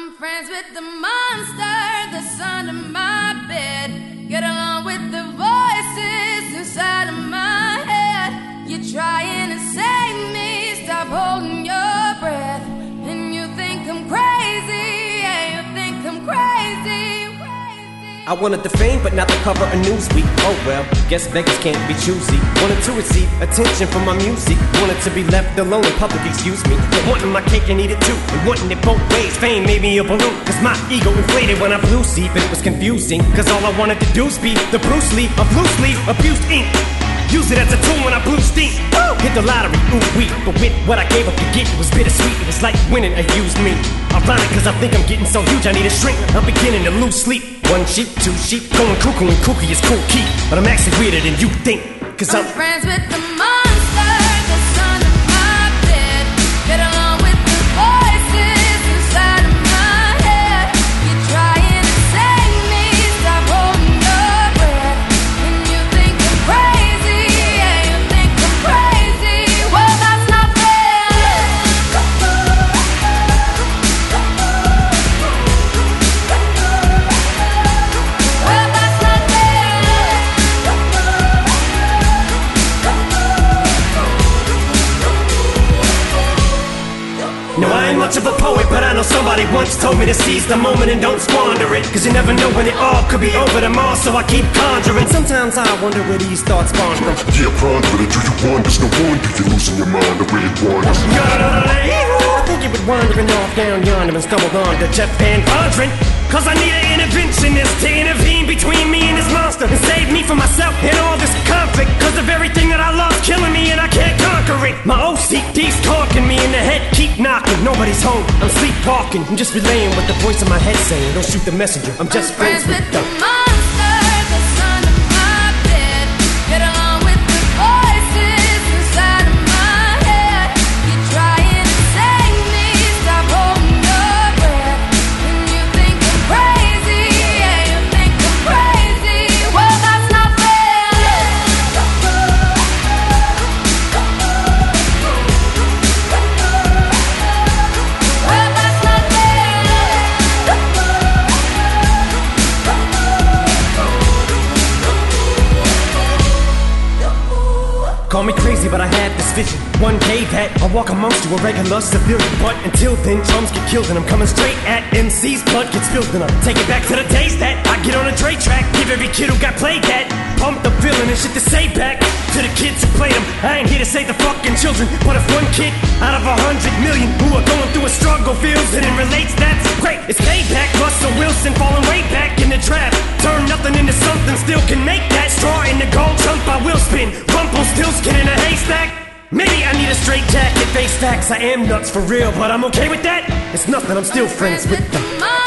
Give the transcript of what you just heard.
I'm friends with the monster that's under my bed. Get along with the voices inside of my head. You're trying to save me, stop holding your breath. And you think I'm crazy, yeah, you think I'm crazy. I wanted the fame, but not the cover of Newsweek. Oh well, guess beggars can't be choosy. Wanted to receive attention from my music. Wanted to be left alone in public, excuse me. But wanting my cake and eat it too, and wanting it both ways. Fame made me a balloon, cause my ego inflated when I blew sleep. And it was confusing, cause all I wanted to do was be the Bruce Lee of loose leaf, abused ink. Use it as a tool when I blew steam. Woo! Hit the lottery, ooh wee. But with what I gave up to get, it was bittersweet. It was like winning a used me. Ironic, cause I think I'm getting so huge I need a shrink. I'm beginning to lose sleep. One sheep, two sheep, going cuckoo, and kooky is cool key. But I'm actually weirder than you think, cause I'm friends with the monster that's under my bed. Get along with the voices inside of my head. You're trying to save me, stop holding your breath. And you think I'm crazy, yeah, you think I'm crazy. Well, that's not fair. Well, that's not fair. No, I ain't much of a poet, but I know somebody once told me to seize the moment and don't squander it. Cause you never know when it all could be over tomorrow, so I keep conjuring. Sometimes I wonder where these thoughts spawn from. Yeah, ponder it, do you wonder? No wonder you're losing your mind the way it wanders. I think you were wandering off down yonder and stumbled on to Jeff Van Vondren. Cause I need an interventionist to intervene between me and this monster and save me from myself and all this conflict. Cause of everything that I love killing me and I can't conquer it. My OCD's talking me in the head, keep knocking. Nobody's home, I'm sleepwalking. I'm just relaying what the voice in my head saying. Don't shoot the messenger, I'm just friends with the monster that's under my bed. Get along with the voices inside of my head. You're trying to save me, stop holding your breath. And you think I'm crazy, yeah, you think I'm crazy. Well, that's not fair. Well, that's not fair. Call me crazy, but I had this vision. One day that I'll walk amongst you, a regular civilian. But until then, drums get killed and I'm coming straight at MC's blood gets spilled. And I'm taking back to the days that I get on a Dre track. Give every kid who got played that pump the feeling and shit to say back to the kids who played them. I ain't here to save the fucking children, but if one kid out of 100 million who are going through a struggle feels it and relates, that's great. It's payback. Russell Wilson falling way back in the draft. Turn nothing into something, still can make that. Straw in the gold jump, I will spin. Rumpelstiltskin in a haystack. Maybe I need a straight jacket, face facts. I am nuts for real, but I'm okay with that. It's nothing, I'm still friends with them.